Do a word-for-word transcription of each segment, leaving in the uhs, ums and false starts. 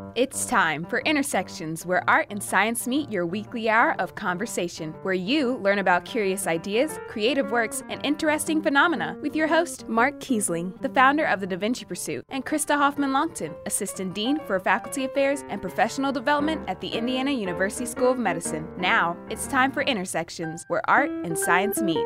It's time for Intersections, where art and science meet, your weekly hour of conversation, where you learn about curious ideas, creative works, and interesting phenomena with your host, Mark Kiesling, the founder of the Da Vinci Pursuit, and Krista Hoffman-Longton, Assistant Dean for Faculty Affairs and Professional Development at the Indiana University School of Medicine. Now, it's time for Intersections, where art and science meet.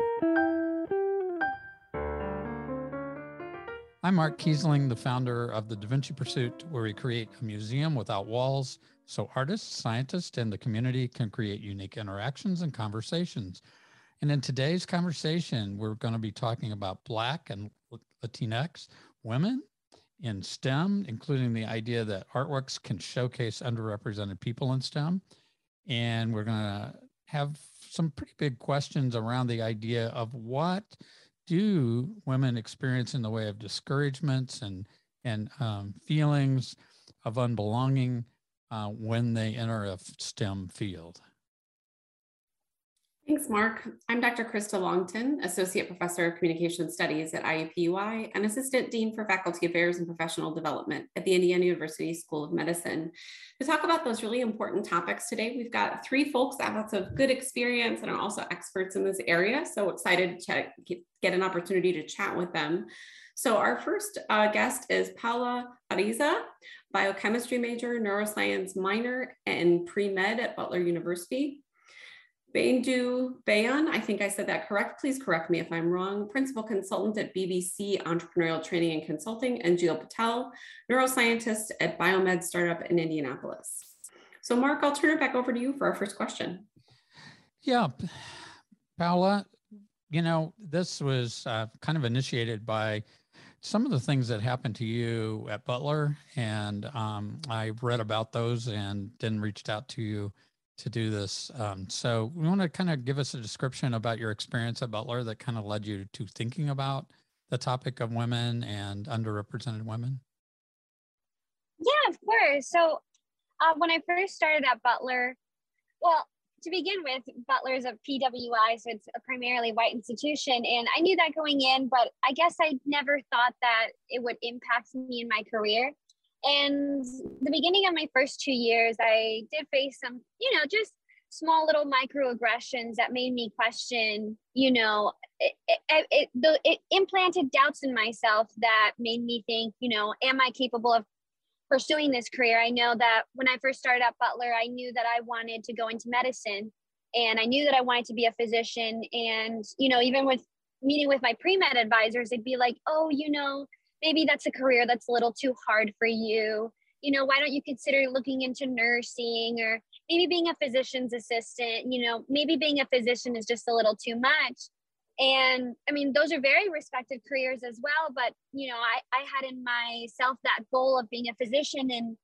I'm Mark Kiesling, the founder of the Da Vinci Pursuit, where we create a museum without walls so artists, scientists, and the community can create unique interactions and conversations. And in today's conversation, we're going to be talking about Black and Latinx women in STEM, including the idea that artworks can showcase underrepresented people in STEM. And we're going to have some pretty big questions around the idea of what do women experience in the way of discouragements and and um, feelings of unbelonging uh, when they enter a STEM field? Thanks, Mark. I'm Doctor Krista Longton, Associate Professor of Communication Studies at I U P U I and Assistant Dean for Faculty Affairs and Professional Development at the Indiana University School of Medicine. To talk about those really important topics today, we've got three folks that have lots of good experience and are also experts in this area. So excited to get an opportunity to chat with them. So our first uh, guest is Paula Ariza, biochemistry major, neuroscience minor, and pre-med at Butler University. Baindu Bayan, I think I said that correct. Please correct me if I'm wrong. Principal consultant at B B C Entrepreneurial Training and Consulting, and Jill Patel, neuroscientist at Biomed Startup in Indianapolis. So Mark, I'll turn it back over to you for our first question. Yeah, Paula, you know, this was uh, kind of initiated by some of the things that happened to you at Butler, and um, I read about those and then reached out to you to do this. Um, so we want to kind of give us a description about your experience at Butler that kind of led you to thinking about the topic of women and underrepresented women. Yeah, of course. So uh, when I first started at Butler, well, to begin with, Butler is a P W I, so it's a primarily white institution. And I knew that going in, but I guess I never thought that it would impact me in my career. And the beginning of my first two years, I did face some, you know, just small little microaggressions that made me question, you know, it, it, it, the, it implanted doubts in myself that made me think, you know, am I capable of pursuing this career? I know that when I first started at Butler, I knew that I wanted to go into medicine, and I knew that I wanted to be a physician. And, you know, even with meeting with my pre-med advisors, it'd be like, oh, you know, maybe that's a career that's a little too hard for you. You know, why don't you consider looking into nursing or maybe being a physician's assistant? You know, maybe being a physician is just a little too much. And I mean, those are very respected careers as well. But, you know, I, I had in myself that goal of being a physician, and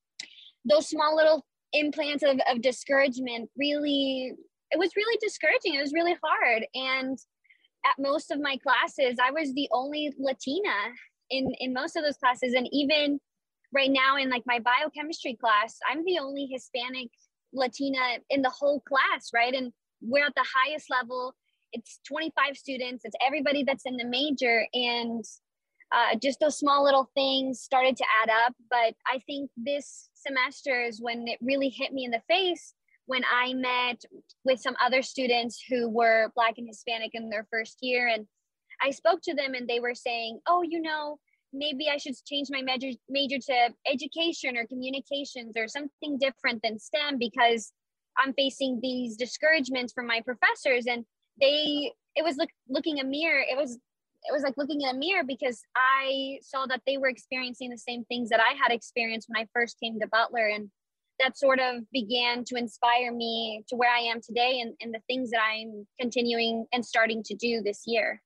those small little implants of, of discouragement really, it was really discouraging. It was really hard. And at most of my classes, I was the only Latina in, in most of those classes. And even right now in like my biochemistry class, I'm the only Hispanic Latina in the whole class, right? And we're at the highest level. It's twenty-five students. It's everybody that's in the major. And uh, just those small little things started to add up. But I think this semester is when it really hit me in the face, when I met with some other students who were Black and Hispanic in their first year. And I spoke to them and they were saying, oh, you know, maybe I should change my major, major to education or communications or something different than STEM, because I'm facing these discouragements from my professors. And they, it was like looking a mirror. It was, it was like looking in a mirror, because I saw that they were experiencing the same things that I had experienced when I first came to Butler. And that sort of began to inspire me to where I am today, and, and the things that I'm continuing and starting to do this year.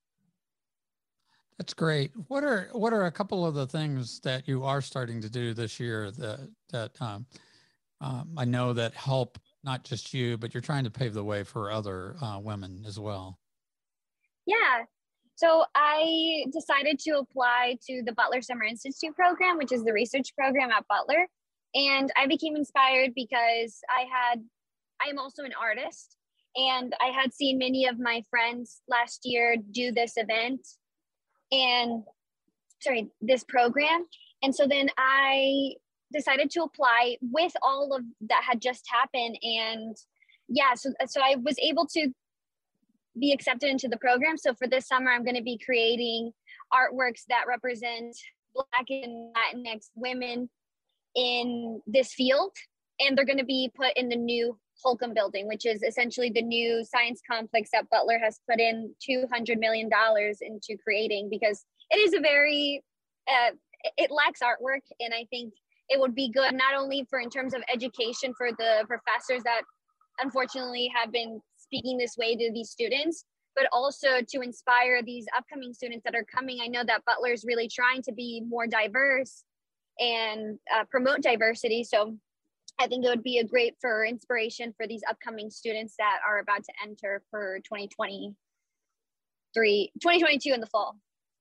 That's great. What are what are a couple of the things that you are starting to do this year that that um, um, I know that help not just you, but you're trying to pave the way for other uh, women as well? Yeah. So I decided to apply to the Butler Summer Institute program, which is the research program at Butler. And I became inspired because I had, I am also an artist, and I had seen many of my friends last year do this event and sorry, this program. And so then I decided to apply with all of that had just happened. And yeah, so, so I was able to be accepted into the program. So for this summer, I'm going to be creating artworks that represent Black and Latinx women in this field. And they're going to be put in the new Holcomb building, which is essentially the new science complex that Butler has put in two hundred million dollars into creating, because it is a very, uh, it lacks artwork. And I think it would be good, not only for in terms of education for the professors that unfortunately have been speaking this way to these students, but also to inspire these upcoming students that are coming. I know that Butler is really trying to be more diverse and uh, promote diversity. So I think it would be a great for inspiration for these upcoming students that are about to enter for twenty twenty-three, twenty twenty-two in the fall.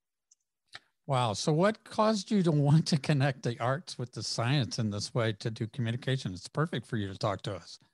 Wow. So what caused you to want to connect the arts with the science in this way to do communication? It's perfect for you to talk to us.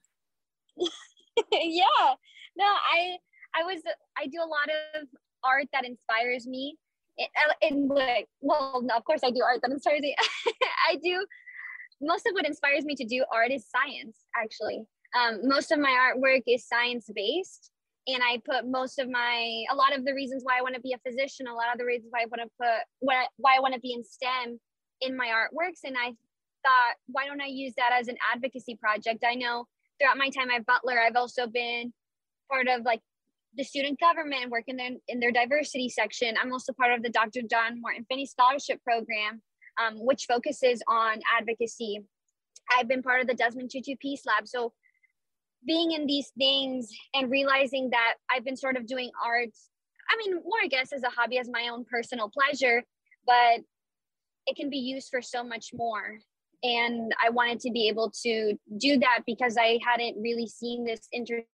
Yeah, no, I, I was, I do a lot of art that inspires me. In like, well, no, of course I do art that inspires me. I do, most of what inspires me to do art is science, actually. Um, most of my artwork is science-based. And I put most of my, a lot of the reasons why I want to be a physician, a lot of the reasons why I want to put, why, why I want to be in STEM in my artworks. And I thought, why don't I use that as an advocacy project? I know throughout my time at Butler, I've also been part of like the student government, working in, in their diversity section. I'm also part of the Doctor John Morton Finney Scholarship Program, um, which focuses on advocacy. I've been part of the Desmond Tutu Peace Lab. So being in these things and realizing that I've been sort of doing art, I mean, more I guess as a hobby, as my own personal pleasure, but it can be used for so much more. And I wanted to be able to do that because I hadn't really seen this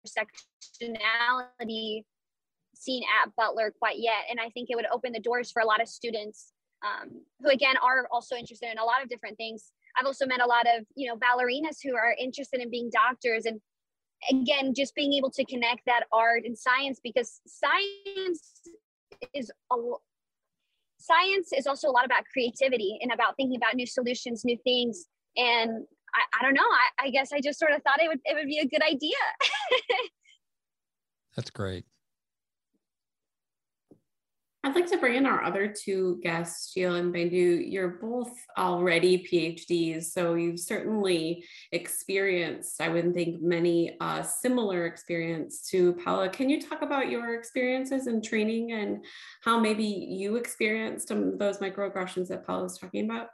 intersectionality seen at Butler quite yet. And I think it would open the doors for a lot of students um, who, again, are also interested in a lot of different things. I've also met a lot of, you know, ballerinas who are interested in being doctors. And again, just being able to connect that art and science, because science is a science is also a lot about creativity and about thinking about new solutions, new things. And I, I don't know, I, I guess I just sort of thought it would, it would be a good idea. That's great. I'd like to bring in our other two guests, Sheila and Bandu. You're both already PhDs, so you've certainly experienced, I wouldn't think, many uh, similar experience to Paula. Can you talk about your experiences in training and how maybe you experienced um, those microaggressions that Paula was talking about?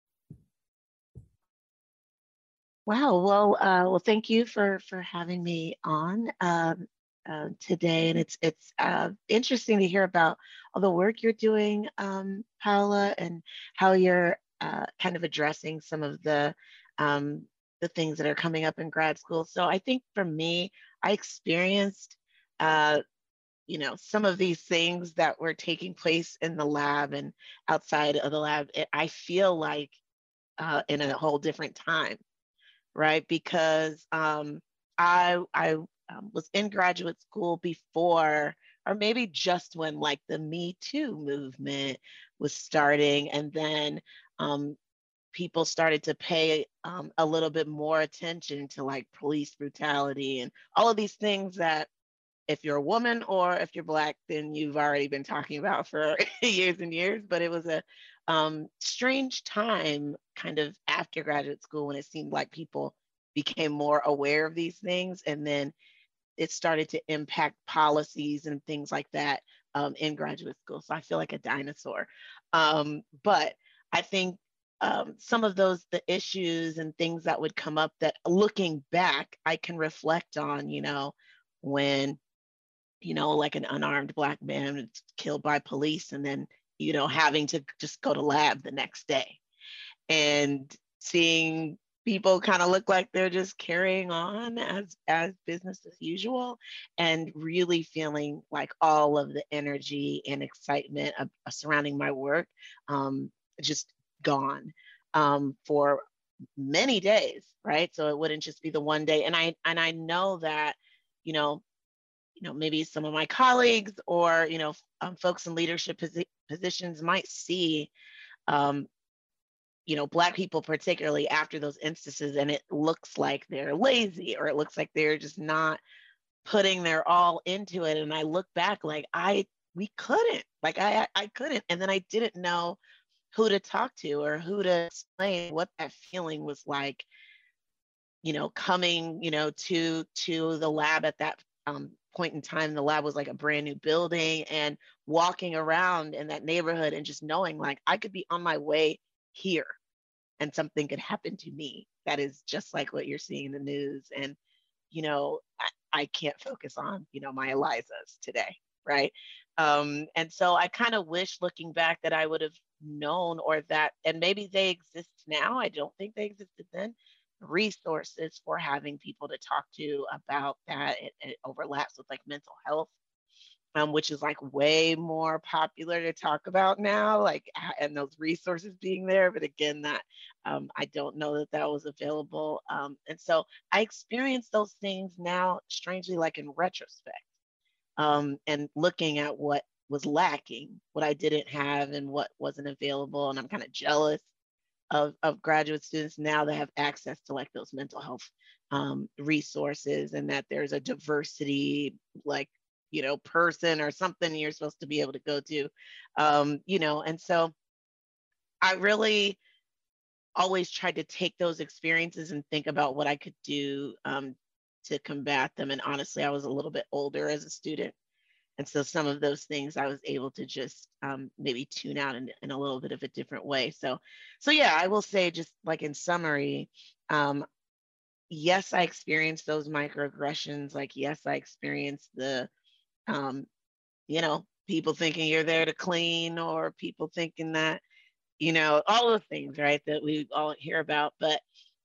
Wow. Well, uh, well, thank you for for having me on. Um, Uh, today, and it's it's uh, interesting to hear about all the work you're doing, um, Paula, and how you're uh, kind of addressing some of the um, the things that are coming up in grad school. So I think for me, I experienced, uh, you know, some of these things that were taking place in the lab and outside of the lab. It, I feel like uh, in a whole different time, right? Because um, I I Um, was in graduate school before, or maybe just when like the Me Too movement was starting, and then um, people started to pay um, a little bit more attention to like police brutality and all of these things that if you're a woman or if you're Black, then you've already been talking about for years and years. But it was a um, strange time kind of after graduate school when it seemed like people became more aware of these things, and then it started to impact policies and things like that um, in graduate school. So I feel like a dinosaur. Um, but I think um, some of those, the issues and things that would come up that looking back, I can reflect on, you know, when, you know, like an unarmed Black man is killed by police and then, you know, having to just go to lab the next day and seeing people kind of look like they're just carrying on as as business as usual, and really feeling like all of the energy and excitement of, of surrounding my work um, just gone um, for many days, right? So it wouldn't just be the one day. And I and I know that, you know, you know, maybe some of my colleagues or, you know, um, folks in leadership posi- positions might see um, you know, Black people, particularly after those instances, and it looks like they're lazy, or it looks like they're just not putting their all into it. And I look back like I, we couldn't, like I, I couldn't. And then I didn't know who to talk to or who to explain what that feeling was like, you know, coming, you know, to, to the lab at that um, point in time. The lab was like a brand new building, and walking around in that neighborhood and just knowing like I could be on my way here and something could happen to me that is just like what you're seeing in the news. And, you know, I, I can't focus on, you know, my Elizas today, right? Um, and so I kind of wish, looking back, that I would have known, or that, and maybe they exist now, I don't think they existed then, resources for having people to talk to about that. It, it overlaps with like mental health, um, which is like way more popular to talk about now, like, and those resources being there. But again, that um, I don't know that that was available. Um, and so I experience those things now, strangely, like in retrospect, um, and looking at what was lacking, what I didn't have and what wasn't available. And I'm kind of jealous of, of graduate students now that have access to like those mental health um, resources, and that there's a diversity, like, you know, person or something you're supposed to be able to go to, um, you know. And so I really always tried to take those experiences and think about what I could do um, to combat them. And honestly, I was a little bit older as a student. And so some of those things I was able to just um, maybe tune out in, in a little bit of a different way. So, so yeah, I will say, just like in summary, um, yes, I experienced those microaggressions. Like, yes, I experienced the, um, you know, people thinking you're there to clean, or people thinking that, you know, all the things, right, that we all hear about. But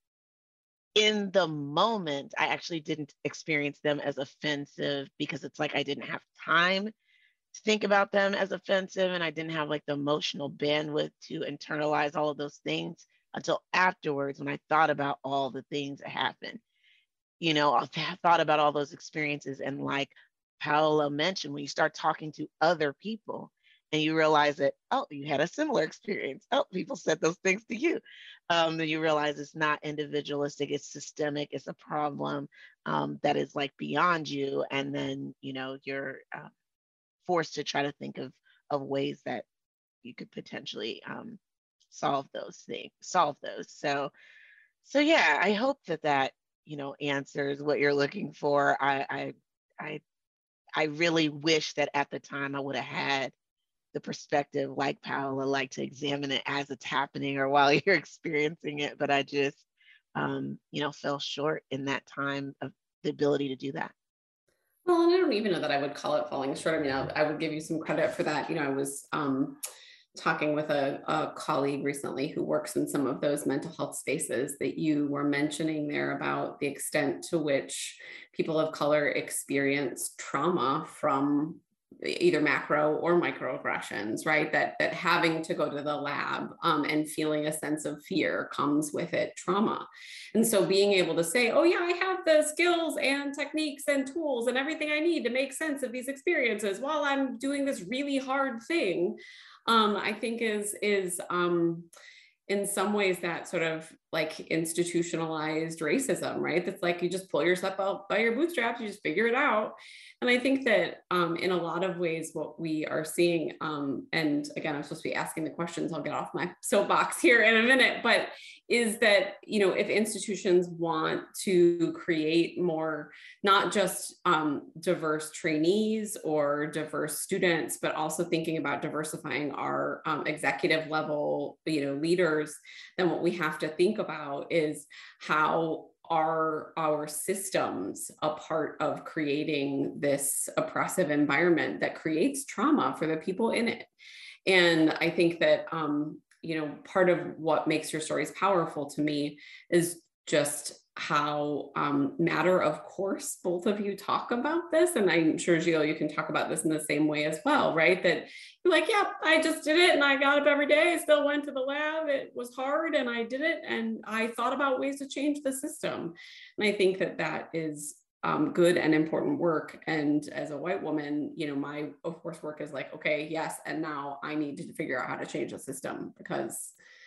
in the moment, I actually didn't experience them as offensive, because it's like I didn't have time to think about them as offensive, and I didn't have like the emotional bandwidth to internalize all of those things until afterwards, when I thought about all the things that happened. You know, I thought about all those experiences, and like Paola mentioned, when you start talking to other people and you realize that, oh, you had a similar experience. Oh, people said those things to you. Um, then you realize it's not individualistic, it's systemic, it's a problem um, that is like beyond you. And then, you know, you're uh, forced to try to think of, of ways that you could potentially um, solve those things, solve those. So, so yeah, I hope that that, you know, answers what you're looking for. I, I, I, I really wish that at the time I would have had the perspective like Paola, like to examine it as it's happening or while you're experiencing it. But I just, um, you know, fell short in that time of the ability to do that. Well, and I don't even know that I would call it falling short. I mean, I, I would give you some credit for that. You know, I was um, talking with a, a colleague recently who works in some of those mental health spaces that you were mentioning there, about the extent to which people of color experience trauma from either macro or microaggressions, right? That that having to go to the lab um, and feeling a sense of fear comes with it trauma. And so being able to say, oh yeah, I have the skills and techniques and tools and everything I need to make sense of these experiences while I'm doing this really hard thing, um, I think is, is um, in some ways that sort of like institutionalized racism, right? That's like, you just pull yourself out by your bootstraps, you just figure it out. And I think that um, in a lot of ways, what we are seeing, um, and again, I'm supposed to be asking the questions, I'll get off my soapbox here in a minute, but is that, you know, if institutions want to create more, not just um, diverse trainees or diverse students, but also thinking about diversifying our um, executive level, you know, leaders, then what we have to think about is how are our systems a part of creating this oppressive environment that creates trauma for the people in it? And I think that, um, you know, part of what makes your stories powerful to me is just how um, matter of course both of you talk about this. And I'm sure, Gilles, you can talk about this in the same way as well, right? That you're like, yeah, I just did it and I got up every day, I still went to the lab, it was hard and I did it, and I thought about ways to change the system. And I think that that is um, good and important work. And as a white woman, you know, my of course work is like, okay, yes, and now I need to figure out how to change the system, because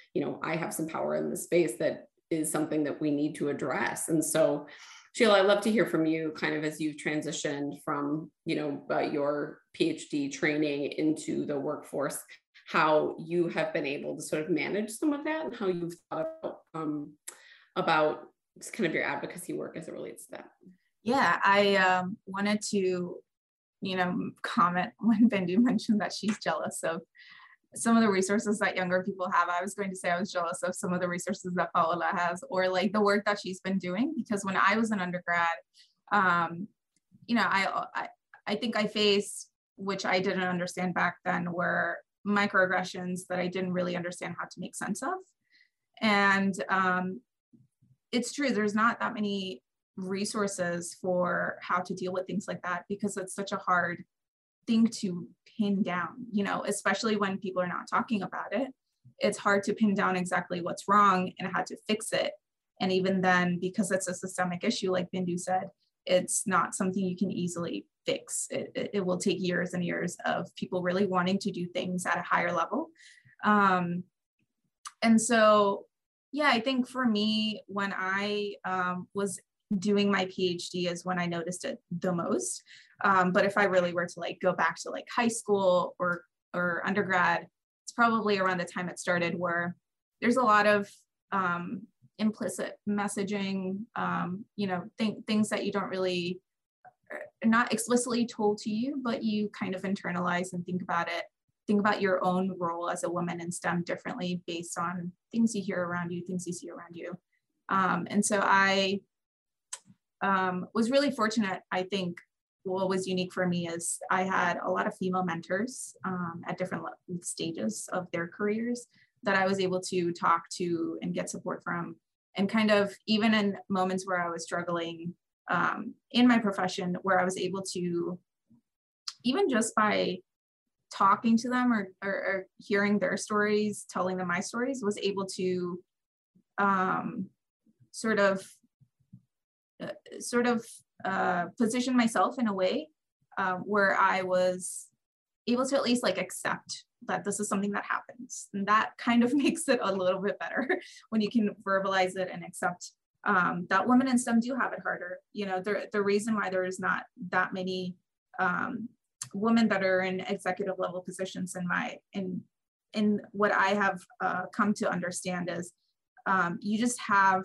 you know, I have some power in the space that is something that we need to address. And so, Sheila, I'd love to hear from you kind of as you've transitioned from, you know, uh, your PhD training into the workforce, how you have been able to sort of manage some of that and how you've thought about, um, about just kind of your advocacy work as it relates to that. Yeah, I um, wanted to, you know, comment when Bindu mentioned that she's jealous of some of the resources that younger people have. I was going to say I was jealous of some of the resources that Paola has, or like the work that she's been doing, because when I was an undergrad, um, you know, I, I, I think I faced, which I didn't understand back then, were microaggressions that I didn't really understand how to make sense of. And um, it's true, there's not that many resources for how to deal with things like that, because it's such a hard thing to pin down, you know, especially when people are not talking about it. It's hard to pin down exactly what's wrong and how to fix it. And even then, because it's a systemic issue, like Bindu said, it's not something you can easily fix. It, it, it will take years and years of people really wanting to do things at a higher level. Um, and so, yeah, I think for me, when I um, was doing my PhD is when I noticed it the most. Um, but if I really were to like go back to like high school or or undergrad, it's probably around the time it started, where there's a lot of um, implicit messaging, um, you know, th things that you don't really, not explicitly told to you, but you kind of internalize and think about it. Think about your own role as a woman in STEM differently based on things you hear around you, things you see around you. Um, and so I um, was really fortunate. I think what was unique for me is I had a lot of female mentors um, at different stages of their careers that I was able to talk to and get support from. And kind of even in moments where I was struggling um, in my profession, where I was able to, even just by talking to them or, or, or hearing their stories, telling them my stories, was able to um, sort of uh, sort of uh, position myself in a way uh, where I was able to at least like accept that this is something that happens. And that kind of makes it a little bit better when you can verbalize it and accept um, that women in STEM do have it harder. You know, the, the reason why there is not that many um, women that are in executive level positions in my, in, in what I have uh, come to understand is um, you just have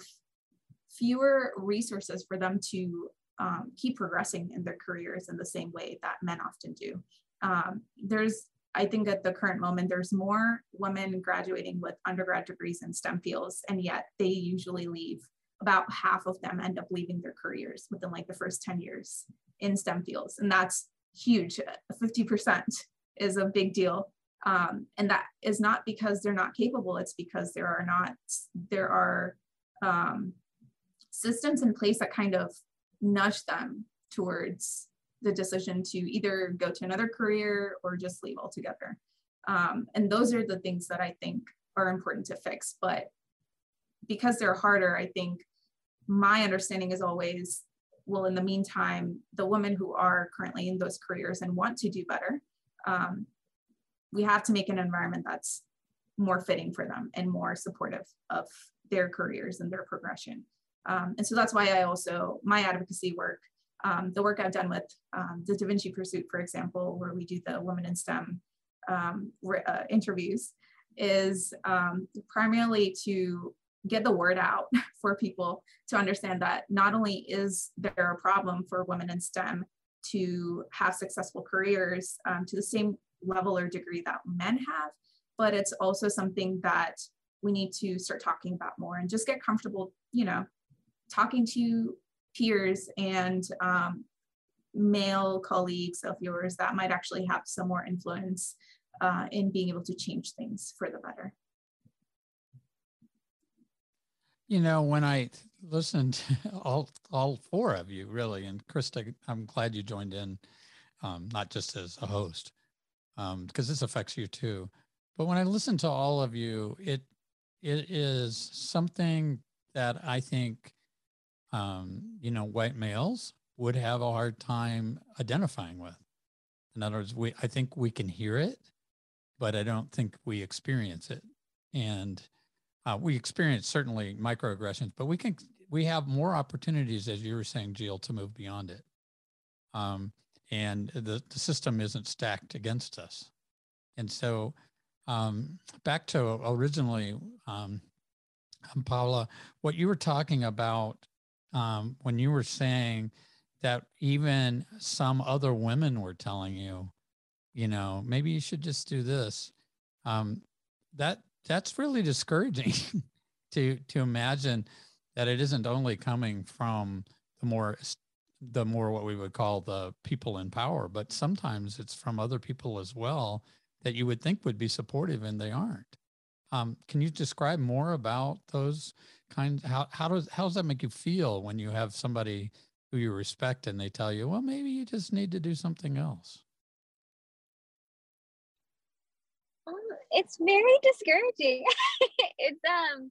fewer resources for them to um, keep progressing in their careers in the same way that men often do. Um, there's, I think at the current moment, there's more women graduating with undergrad degrees in STEM fields, and yet they usually leave, about half of them end up leaving their careers within like the first ten years in STEM fields. And that's huge. fifty percent is a big deal. Um, and that is not because they're not capable, it's because there are not, there are um, systems in place that kind of nudge them towards the decision to either go to another career or just leave altogether. Um, and those are the things that I think are important to fix. But because they're harder, I think my understanding is always, well, in the meantime, the women who are currently in those careers and want to do better, um, we have to make an environment that's more fitting for them and more supportive of their careers and their progression. Um, and so that's why I also, my advocacy work, um, the work I've done with um, the Da Vinci Pursuit, for example, where we do the Women in STEM um, uh, interviews, is um, primarily to get the word out for people to understand that not only is there a problem for women in STEM to have successful careers um, to the same level or degree that men have, but it's also something that we need to start talking about more and just get comfortable, you know, talking to peers and um, male colleagues of yours that might actually have some more influence uh, in being able to change things for the better. You know, when I listened to all, all four of you, really, and Krista, I'm glad you joined in, um, not just as a host, um, because this affects you too. But when I listen to all of you, it it is something that I think, um, you know, white males would have a hard time identifying with. In other words, we I think we can hear it, but I don't think we experience it. And uh, we experience certainly microaggressions, but we can, we have more opportunities, as you were saying, Jill, to move beyond it. Um, and the, the system isn't stacked against us. And so um, back to originally, um, Paula, what you were talking about um, when you were saying that even some other women were telling you, you know, maybe you should just do this. Um, that that's really discouraging to to imagine that it isn't only coming from the more the more what we would call the people in power, but sometimes it's from other people as well that you would think would be supportive and they aren't. Um, can you describe more about those kinds? How how does how does that make you feel when you have somebody who you respect and they tell you, well, maybe you just need to do something else? Um, it's very discouraging. it's um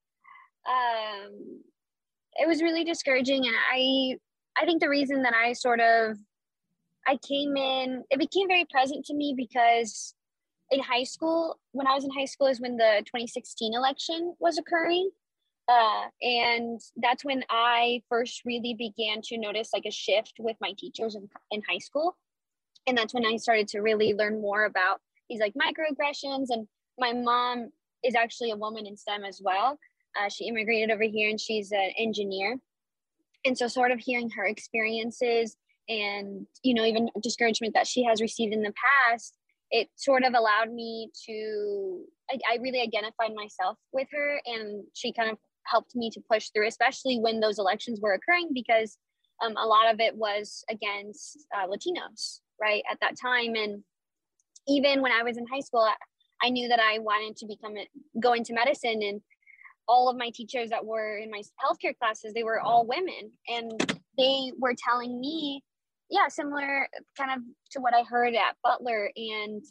um it was really discouraging, and I I think the reason that I sort of I came in, it became very present to me because in high school, when I was in high school is when the twenty sixteen election was occurring. Uh, and that's when I first really began to notice like a shift with my teachers in, in high school. And that's when I started to really learn more about these like microaggressions. And my mom is actually a woman in STEM as well. Uh, she immigrated over here and she's an engineer. And so sort of hearing her experiences and, you know, even discouragement that she has received in the past, it sort of allowed me to, I, I really identified myself with her, and she kind of helped me to push through, especially when those elections were occurring, because um, a lot of it was against uh, Latinos, right, at that time. And even when I was in high school, I, I knew that I wanted to become, a, go into medicine, and all of my teachers that were in my healthcare classes, they were all women, and they were telling me, yeah, similar kind of to what I heard at Butler. And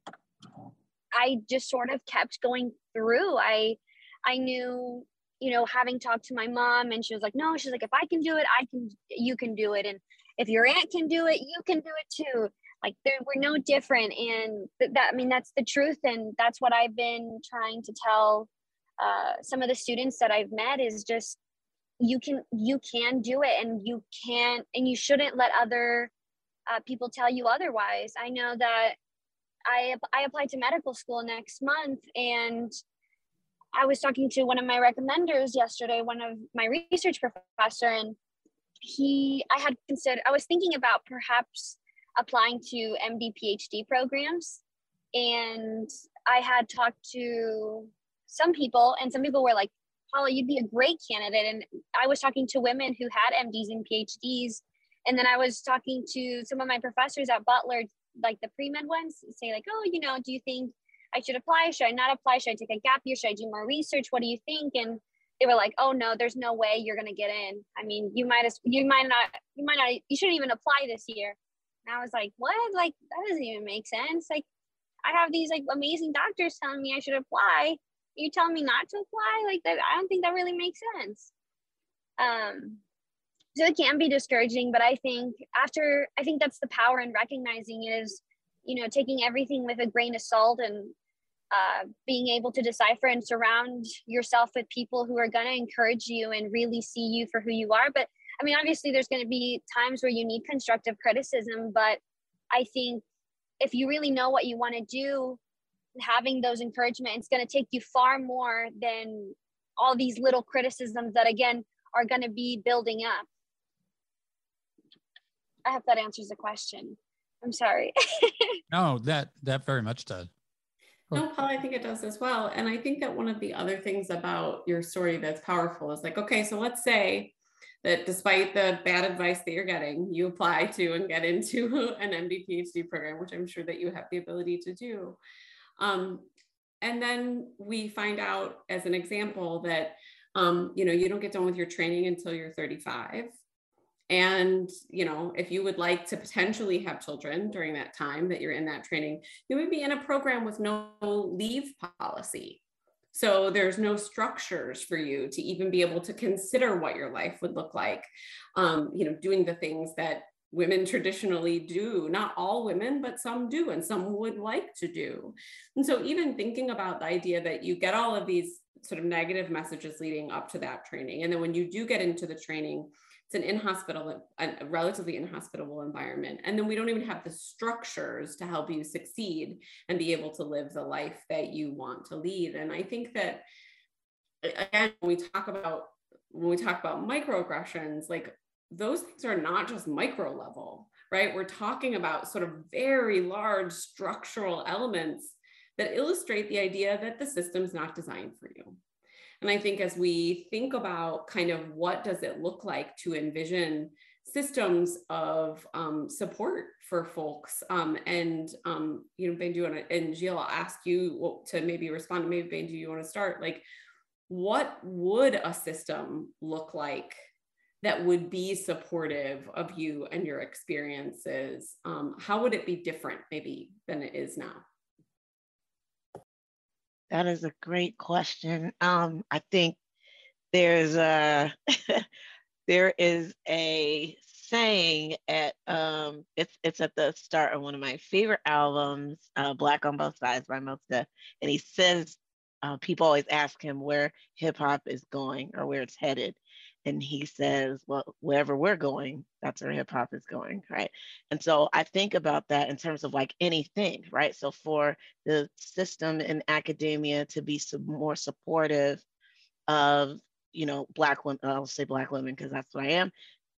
I just sort of kept going through. I, I knew, you know, having talked to my mom, and she was like, no, she's like, if I can do it, I can, you can do it. And if your aunt can do it, you can do it too. Like there, we're no different. And th- that, I mean, that's the truth. And that's what I've been trying to tell uh, some of the students that I've met, is just, you can, you can do it, and you can't, and you shouldn't let other uh, people tell you otherwise. I know that I, I applied to medical school next month, and I was talking to one of my recommenders yesterday, one of my research professor, and he, I had considered, I was thinking about perhaps applying to M D PhD programs. And I had talked to some people, and some people were like, Paula, you'd be a great candidate. And I was talking to women who had M Ds and PhDs. And then I was talking to some of my professors at Butler, like the pre-med ones, say like, oh, you know, do you think I should apply? Should I not apply? Should I take a gap year? Should I do more research? What do you think? And they were like, oh no, there's no way you're going to get in. I mean, you might, as, you might not, you might not, you shouldn't even apply this year. And I was like, what? Like, that doesn't even make sense. Like, I have these like amazing doctors telling me I should apply. You tell me not to apply? Like that, I don't think that really makes sense. Um, so it can be discouraging, but I think after, I think that's the power in recognizing is, you know, taking everything with a grain of salt, and uh, being able to decipher and surround yourself with people who are going to encourage you and really see you for who you are. But I mean, obviously there's going to be times where you need constructive criticism, but I think if you really know what you want to do, having those encouragement, it's going to take you far more than all these little criticisms that again are going to be building up. I hope that answers the question. I'm sorry. No, that that very much does. No, Paul, I think it does as well. And I think that one of the other things about your story that's powerful is like, okay, so let's say that despite the bad advice that you're getting, you apply to and get into an M D PhD program, which I'm sure that you have the ability to do. Um, and then we find out as an example that, um, you know, you don't get done with your training until you're thirty-five. And, you know, if you would like to potentially have children during that time that you're in that training, you would be in a program with no leave policy. So there's no structures for you to even be able to consider what your life would look like, um, you know, doing the things that women traditionally do. Not all women, but some do, and some would like to do. And so even thinking about the idea that you get all of these sort of negative messages leading up to that training. And then when you do get into the training, it's an in-hospital, a relatively in-hospitable environment. And then we don't even have the structures to help you succeed and be able to live the life that you want to lead. And I think that, again, when we talk about, when we talk about microaggressions, like those things are not just micro level, right? We're talking about sort of very large structural elements that illustrate the idea that the system's not designed for you. And I think as we think about kind of what does it look like to envision systems of um, support for folks, um, and um, you know, Benju and Gilles, I'll ask you to maybe respond. Maybe Benju, you want to start? Like, what would a system look like that would be supportive of you and your experiences? Um, how would it be different maybe than it is now? That is a great question. Um, I think there's a there is a saying at um, it's it's at the start of one of my favorite albums, uh, "Black on Both Sides" by Mos Def, and he says uh, people always ask him where hip hop is going or where it's headed, and he says, "Well, wherever we're going, that's where hip hop is going," right? And so I think about that in terms of like anything, right? So for the system in academia to be some more supportive of, you know, Black women, I'll say Black women because that's what I am,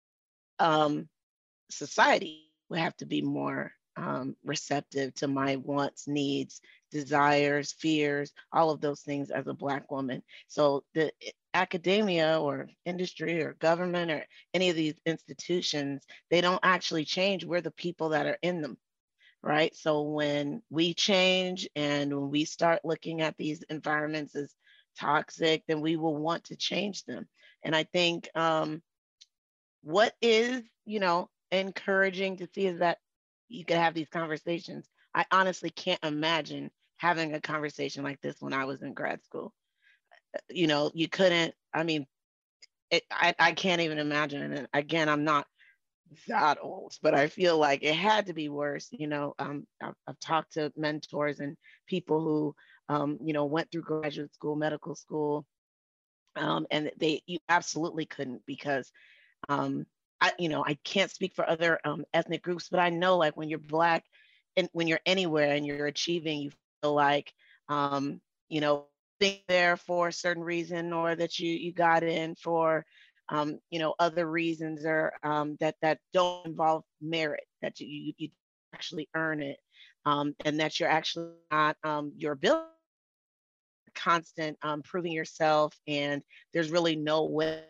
um, society would have to be more um, receptive to my wants, needs, desires, fears, all of those things as a Black woman. So the academia or industry or government or any of these institutions, they don't actually change. We're the people that are in them, right? So when we change and when we start looking at these environments as toxic, then we will want to change them. And I think um, what is, you know, encouraging to see is that you can have these conversations. I honestly can't imagine having a conversation like this when I was in grad school. You know, you couldn't, I mean, it, I, I can't even imagine. And again, I'm not that old, but I feel like it had to be worse. You know, um, I've, I've talked to mentors and people who, um, you know, went through graduate school, medical school, um, and they, you absolutely couldn't because, um, I, you know, I can't speak for other um, ethnic groups, but I know like when you're Black and when you're anywhere and you're achieving, you feel like, um, you know, being there for a certain reason or that you you got in for, um, you know, other reasons or um, that that don't involve merit, that you, you, you actually earn it, um, and that you're actually not um, your ability, constant um, proving yourself, and there's really no way.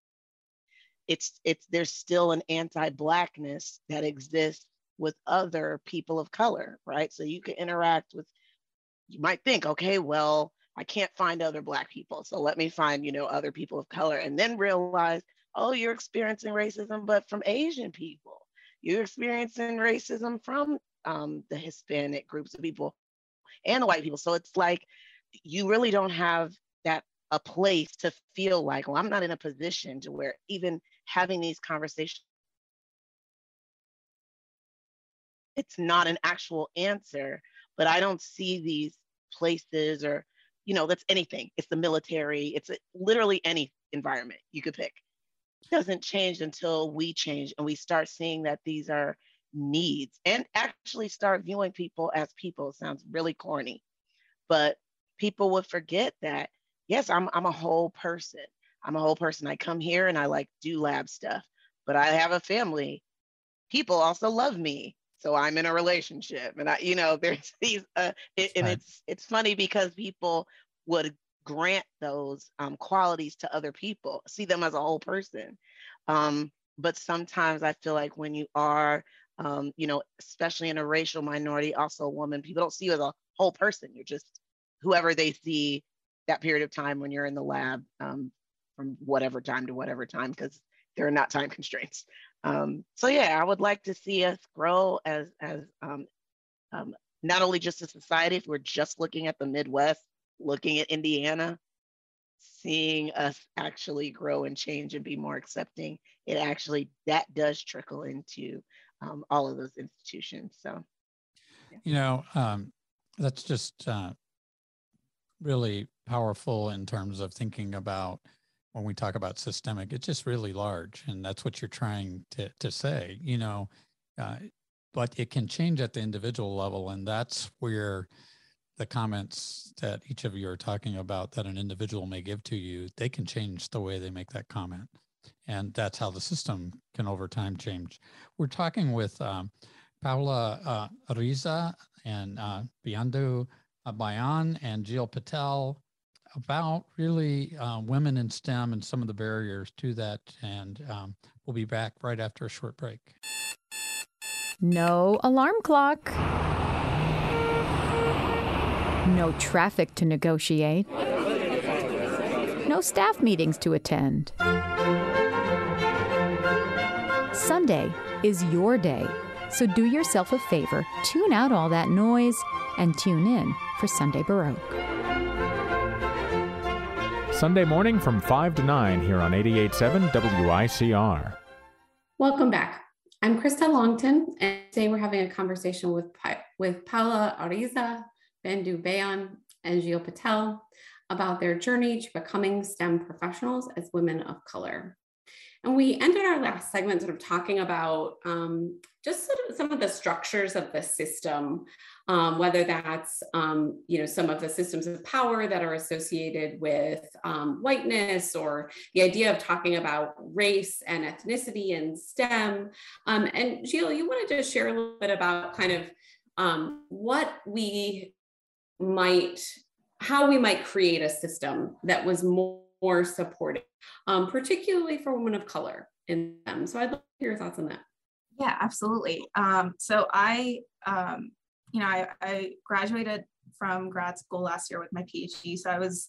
It's it's there's still an anti-Blackness that exists with other people of color, right? So you can interact with, you might think, okay, well, I can't find other Black people, so let me find, you know, other people of color, and then realize, oh, you're experiencing racism, but from Asian people. You're experiencing racism from um, the Hispanic groups of people and the white people. So it's like you really don't have that a place to feel like, well, I'm not in a position to where even having these conversations, it's not an actual answer, but I don't see these places or, you know, that's anything. It's the military, it's a, literally any environment you could pick. It doesn't change until we change and we start seeing that these are needs and actually start viewing people as people. It sounds really corny, but people would forget that, yes, I'm, I'm a whole person. I'm a whole person. I come here and I like do lab stuff, but I have a family. People also love me. So I'm in a relationship and I, you know, there's these, uh, it, and right. it's, it's funny because people would grant those um, qualities to other people, see them as a whole person. Um, but sometimes I feel like when you are, um, you know, especially in a racial minority, also a woman, people don't see you as a whole person. You're just whoever they see that period of time when you're in the lab, um, from whatever time to whatever time, because there are not time constraints. Um, so yeah, I would like to see us grow as, as um, um, not only just a society, if we're just looking at the Midwest, looking at Indiana, seeing us actually grow and change and be more accepting, it actually, that does trickle into um, all of those institutions. So, yeah. You know, um, that's just uh, really powerful in terms of thinking about when we talk about systemic, it's just really large. And that's what you're trying to, to say, you know, uh, but it can change at the individual level. And that's where the comments that each of you are talking about that an individual may give to you, they can change the way they make that comment. And that's how the system can over time change. We're talking with um, Paula uh, Ariza and uh, Biandu Bayan and Jill Patel about really uh, women in STEM and some of the barriers to that. And um, we'll be back right after a short break. No alarm clock. No traffic to negotiate. No staff meetings to attend. Sunday is your day, so do yourself a favor, tune out all that noise, and tune in for Sunday Baroque. Sunday morning from five to nine here on eighty-eight point seven W I C R. Welcome back. I'm Krista Longton, and today we're having a conversation with, pa- with Paula Ariza, Bendu Bayan, and Jill Patel about their journey to becoming STEM professionals as women of color. And we ended our last segment sort of talking about um, just sort of some of the structures of the system, um, whether that's, um, you know, some of the systems of power that are associated with um, whiteness, or the idea of talking about race and ethnicity in STEM. Um, and Jill, you wanted to share a little bit about kind of um, what we might, how we might create a system that was more more supportive, um, particularly for women of color in them. So I'd love to hear your thoughts on that. Yeah, absolutely. Um, so I, um, you know, I, I graduated from grad school last year with my PhD. So I was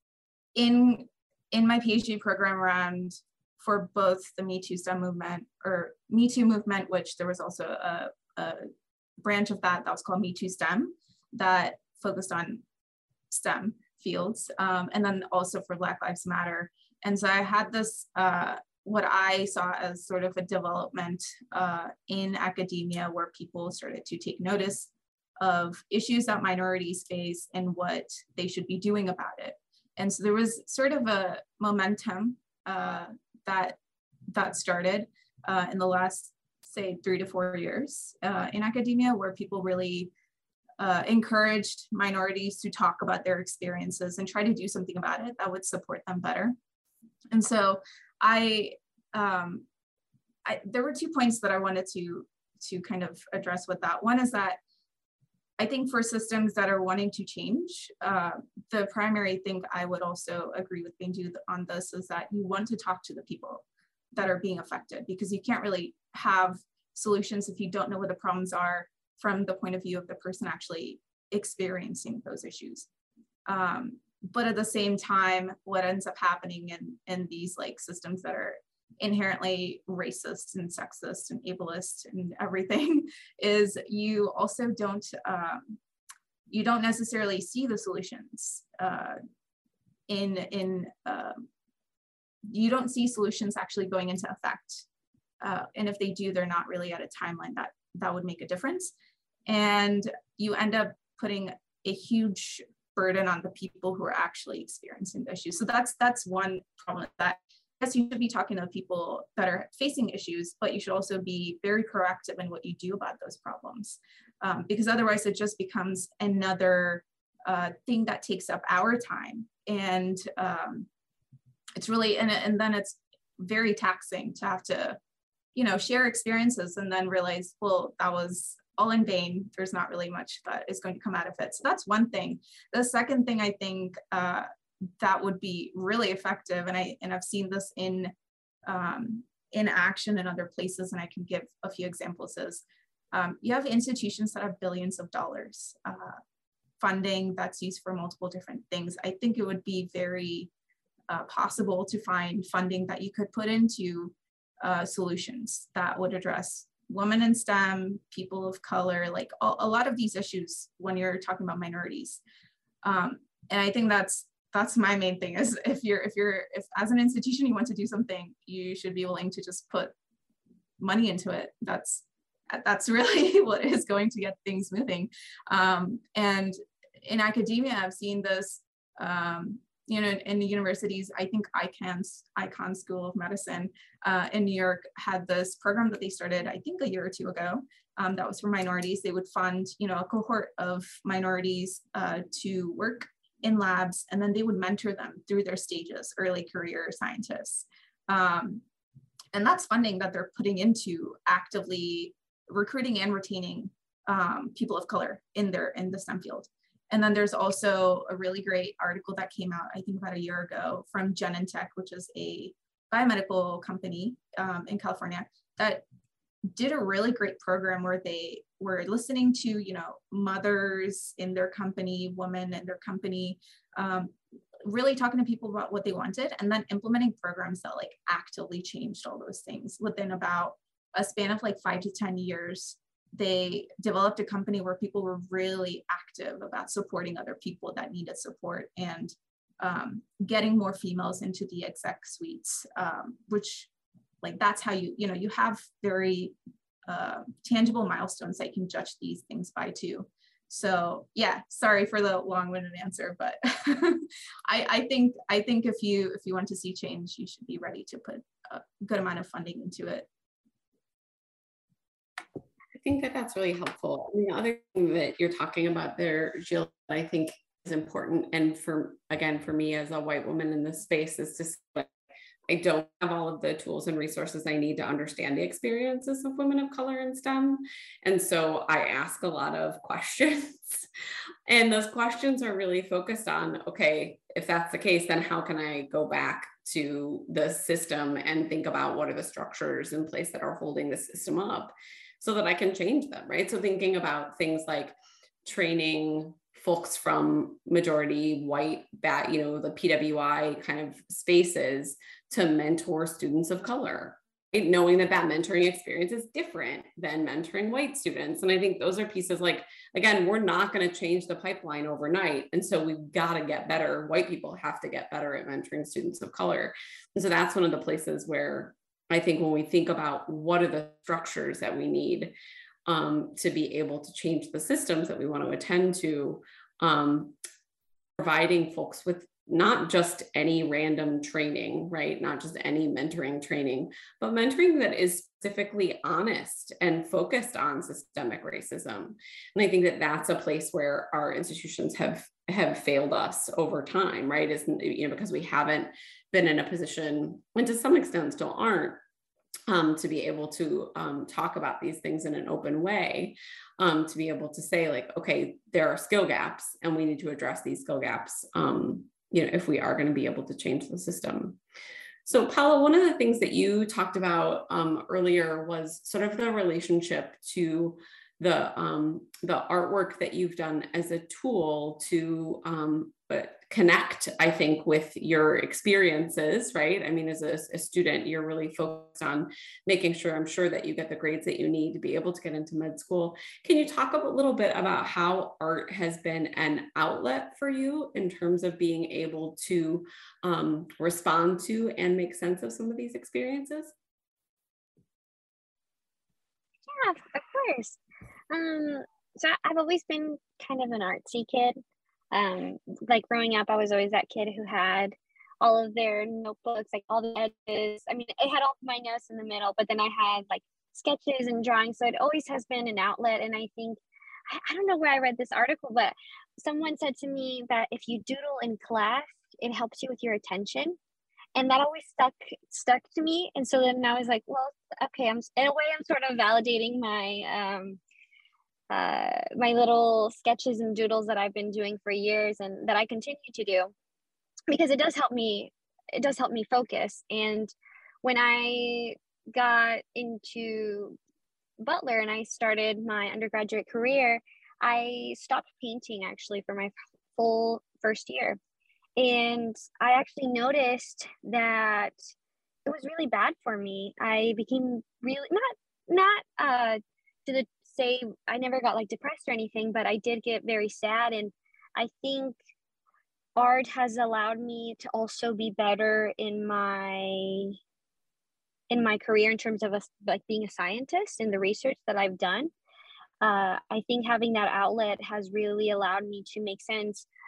in, in my PhD program around for both the Me Too STEM movement, or Me Too movement, which there was also a, a branch of that that was called Me Too STEM that focused on STEM fields, um, and then also for Black Lives Matter. And so I had this, uh, what I saw as sort of a development uh, in academia where people started to take notice of issues that minorities face and what they should be doing about it. And so there was sort of a momentum uh, that, that started uh, in the last, say, three to four years uh, in academia, where people really Uh, encouraged minorities to talk about their experiences and try to do something about it that would support them better. And so I, um, I, there were two points that I wanted to, to kind of address with that. One is that I think for systems that are wanting to change, uh, the primary thing I would also agree with Bendu on this is that you want to talk to the people that are being affected, because you can't really have solutions if you don't know what the problems are from the point of view of the person actually experiencing those issues. Um, but at the same time, what ends up happening in, in these like systems that are inherently racist and sexist and ableist and everything is you also don't, um, you don't necessarily see the solutions uh, in, in uh, you don't see solutions actually going into effect. Uh, and if they do, they're not really at a timeline that that would make a difference. And you end up putting a huge burden on the people who are actually experiencing the issues. So that's that's one problem, that yes, you should be talking to people that are facing issues, but you should also be very proactive in what you do about those problems. Um, because otherwise it just becomes another uh, thing that takes up our time. And um, it's really, and, and then it's very taxing to have to, you know, share experiences and then realize, well, that was all in vain. There's not really much that is going to come out of it. So that's one thing. The second thing I think uh, that would be really effective, and I and I've seen this in um, in action in other places, and I can give a few examples. Is um, you have institutions that have billions of dollars uh, funding that's used for multiple different things. I think it would be very uh, possible to find funding that you could put into Uh, solutions that would address women in STEM, people of color, like a, a lot of these issues when you're talking about minorities. Um, and I think that's that's my main thing, is if you're if you're if as an institution you want to do something, you should be willing to just put money into it. That's that's really what is going to get things moving. Um, and in academia, I've seen this Um, you know, in the universities, I think ICANS, Icahn School of Medicine uh, in New York had this program that they started, I think a year or two ago, um, that was for minorities. They would fund, you know, a cohort of minorities uh, to work in labs, and then they would mentor them through their stages, early career scientists. Um, and that's funding that they're putting into actively recruiting and retaining um, people of color in their in the STEM field. And then there's also a really great article that came out, I think about a year ago, from Genentech, which is a biomedical company um, in California, that did a really great program where they were listening to, you know, mothers in their company, women in their company, um, really talking to people about what they wanted, and then implementing programs that like actively changed all those things. Within about a span of like five to ten years, they developed a company where people were really active about supporting other people that needed support, and um, getting more females into the exec suites, um, which like that's how you, you know, you have very uh, tangible milestones that you can judge these things by too. So yeah, sorry for the long-winded answer, but I, I think I think if you if you want to see change, you should be ready to put a good amount of funding into it. I think that that's really helpful. And the other thing that you're talking about there, Jill, I think is important, and for again for me as a white woman in this space, is just like, I don't have all of the tools and resources I need to understand the experiences of women of color in STEM. And so I ask a lot of questions, and those questions are really focused on, okay, if that's the case, then how can I go back to the system and think about what are the structures in place that are holding the system up so that I can change them, right? So thinking about things like training folks from majority white, bat, you know, the P W I kind of spaces to mentor students of color, right? Knowing that that mentoring experience is different than mentoring white students. And I think those are pieces like, again, we're not going to change the pipeline overnight. And so we've got to get better. White people have to get better at mentoring students of color. And so that's one of the places where I think when we think about what are the structures that we need um, to be able to change the systems that we want to attend to, um, providing folks with not just any random training, right? Not just any mentoring training, but mentoring that is specifically honest and focused on systemic racism. And I think that that's a place where our institutions have have failed us over time, right? Is, you know, because we haven't been in a position, and to some extent still aren't, um, to be able to um, talk about these things in an open way, um, to be able to say like, okay, there are skill gaps and we need to address these skill gaps, um, you know, if we are going to be able to change the system. So Paula, one of the things that you talked about um, earlier was sort of the relationship to the, um, the artwork that you've done as a tool to um, connect, I think, with your experiences, right? I mean, as a, a student, you're really focused on making sure, I'm sure, that you get the grades that you need to be able to get into med school. Can you talk a little bit about how art has been an outlet for you in terms of being able to um, respond to and make sense of some of these experiences? Yeah, of course. Um, so I've always been kind of an artsy kid. Um, like growing up, I was always that kid who had all of their notebooks, like all the edges. I mean, it had all my notes in the middle, but then I had like sketches and drawings. So it always has been an outlet. And I think, I, I don't know where I read this article, but someone said to me that if you doodle in class, it helps you with your attention. And that always stuck stuck to me. And so then I was like, well, okay, I'm in a way, I'm sort of validating my um, uh, my little sketches and doodles that I've been doing for years and that I continue to do, because it does help me. It does help me focus. And when I got into Butler and I started my undergraduate career, I stopped painting actually for my full first year. And I actually noticed that it was really bad for me. I became really, not, not uh, to the say, I never got like depressed or anything, but I did get very sad. And I think art has allowed me to also be better in my, in my career in terms of a, like being a scientist and the research that I've done. Uh, I think having that outlet has really allowed me to make sense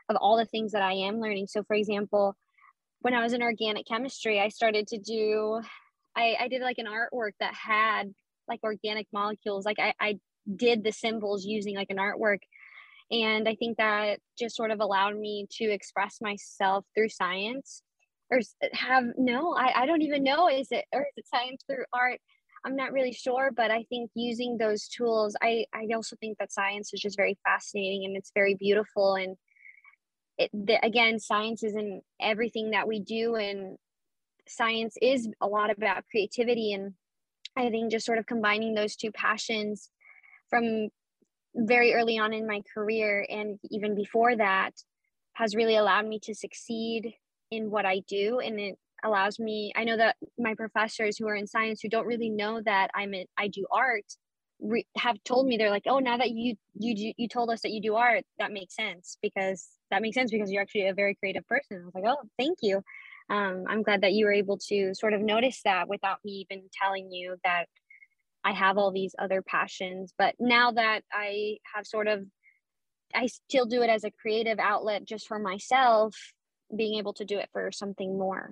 of all the things that I am learning. So for example, when I was in organic chemistry, I started to do, I, I did like an artwork that had like organic molecules. Like I, I did the symbols using like an artwork. And I think that just sort of allowed me to express myself through science, or have, no, I, I don't even know, is it, or is it science through art? I'm not really sure, but I think using those tools, I, I also think that science is just very fascinating and it's very beautiful. And it, the, again, science is in everything that we do, and science is a lot about creativity. And I think just sort of combining those two passions from very early on in my career and even before that has really allowed me to succeed in what I do. And it allows me, I know that my professors who are in science who don't really know that I'm in, I do art re, have told me, they're like, oh, now that you you you told us that you do art, that makes sense because that makes sense because you're actually a very creative person. I was like, oh, thank you. Um, I'm glad that you were able to sort of notice that without me even telling you that I have all these other passions. But now that I have sort of, I still do it as a creative outlet just for myself, being able to do it for something more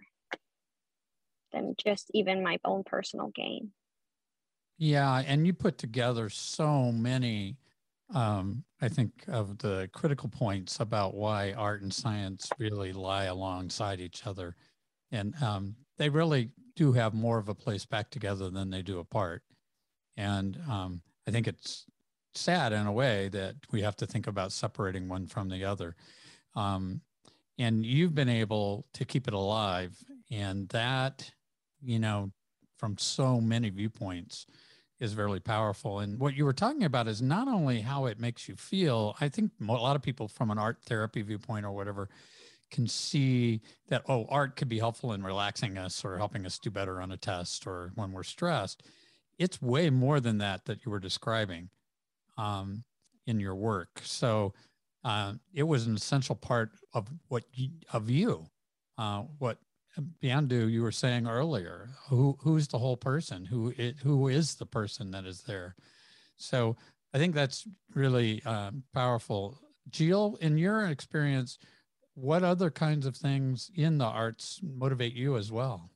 than just even my own personal gain. Yeah, and you put together so many, um, I think, of the critical points about why art and science really lie alongside each other. And um, they really do have more of a place back together than they do apart. And um, I think it's sad in a way that we have to think about separating one from the other. Um, and you've been able to keep it alive, and that, you know, from so many viewpoints is really powerful. And what you were talking about is not only how it makes you feel. I think a lot of people from an art therapy viewpoint or whatever can see that, oh, art could be helpful in relaxing us or helping us do better on a test or when we're stressed. It's way more than that that you were describing um, in your work. So uh, it was an essential part of what you, of you, uh, what Biandu, you were saying earlier, who who's the whole person, who it, who is the person that is there. So I think that's really um, powerful. Jill, in your experience, what other kinds of things in the arts motivate you as well?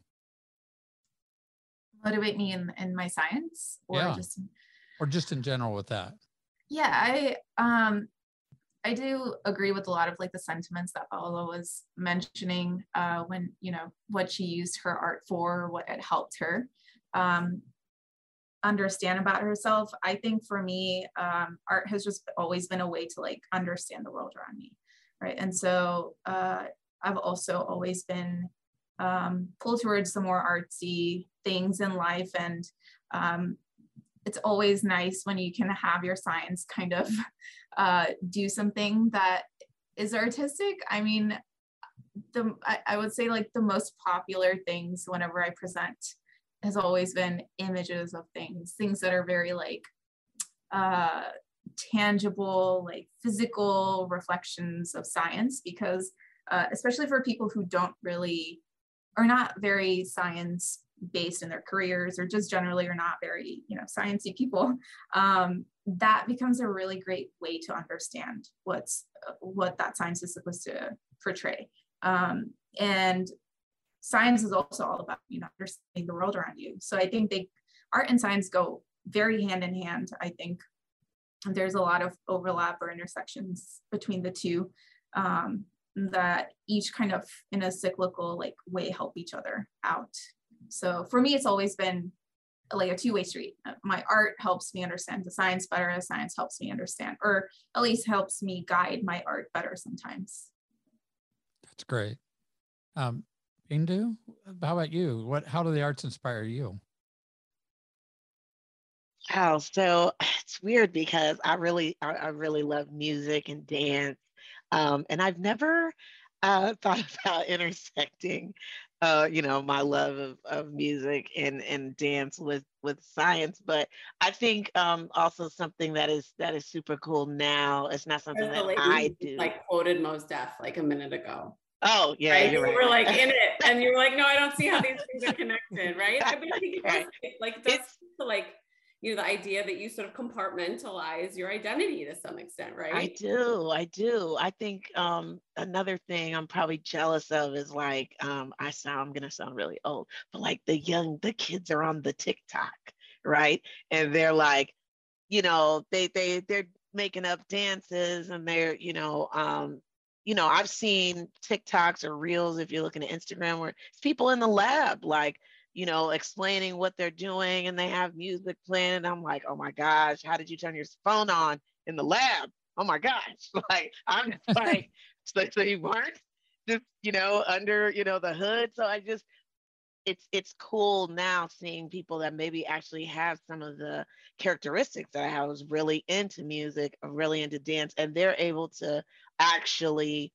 Motivate me in, in my science, or yeah. just or just in general with that? Yeah, I um I do agree with a lot of like the sentiments that Paola was mentioning uh, when, you know, what she used her art for, what it helped her um, understand about herself. I think for me, um, art has just always been a way to like understand the world around me, right? And so uh, I've also always been um, pulled towards the more artsy things in life. And um, it's always nice when you can have your science kind of uh, do something that is artistic. I mean, the I, I would say like the most popular things whenever I present has always been images of things, things that are very like uh, tangible, like physical reflections of science, because uh, especially for people who don't really, are not very science based in their careers, or just generally are not very, you know, sciencey people, um, that becomes a really great way to understand what's what that science is supposed to portray. Um, and science is also all about, you know, understanding the world around you. So I think they, art and science go very hand in hand. I think there's a lot of overlap or intersections between the two um, that each kind of in a cyclical like way help each other out. So for me, it's always been like a two-way street. My art helps me understand the science better, the science helps me understand, or at least helps me guide my art better sometimes. That's great. Um, Bindu, how about you? What, how do the arts inspire you? Oh, so it's weird because I really, I, I really love music and dance. Um, and I've never uh, thought about intersecting uh, you know, my love of, of music and, and dance with, with science. But I think um, also something that is that is super cool now. It's not something that I do. Like quoted Mos Def like a minute ago. Oh yeah, right? You're you right. were like in it, and you were like, no, I don't see how these things are connected, right? I mean, I think it does, Right. like it does to like you know, the idea that you sort of compartmentalize your identity to some extent, right? I do. I do. I think um, another thing I'm probably jealous of is like, um, I sound, I'm going to sound really old, but like the young, the kids are on the TikTok, right? And they're like, you know, they, they, they're making up dances and they're, you know, um, you know, I've seen TikToks or reels, if you're looking at Instagram, where it's people in the lab, like, you know, explaining what they're doing and they have music playing. And I'm like, oh my gosh, how did you turn your phone on in the lab? Oh my gosh. Like, I'm like, so, so you weren't just, you know, under, you know, the hood. So I just, it's, it's cool now seeing people that maybe actually have some of the characteristics that I have. I was really into music, really into dance, and they're able to actually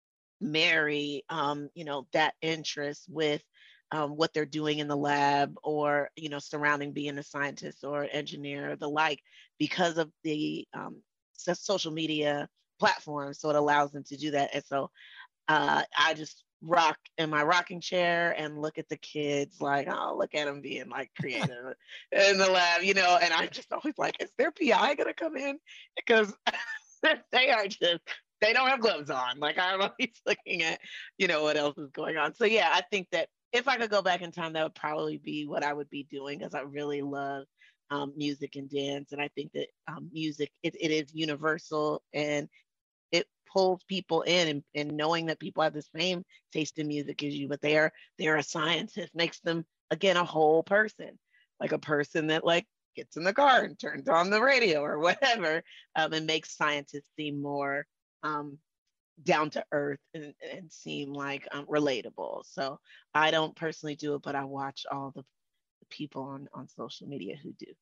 marry, um, you know, that interest with um, what they're doing in the lab, or, you know, surrounding being a scientist or an engineer or the like, because of the um, so- social media platforms. So it allows them to do that. And so uh, I just rock in my rocking chair and look at the kids like, oh, look at them being like creative in the lab, you know, and I'm just always like, is their P I going to come in? Because they are just, they don't have gloves on. Like, I'm always looking at, you know, what else is going on. So yeah, I think that if I could go back in time, that would probably be what I would be doing, because I really love um, music and dance. And I think that um, music, it, it is universal and it pulls people in, and, and knowing that people have the same taste in music as you, but they are, they're a scientist, makes them, again, a whole person, like a person that like gets in the car and turns on the radio or whatever, um, and makes scientists seem more um, down to earth and, and seem like um, relatable. So I don't personally do it, but I watch all the, the people on, on social media who do.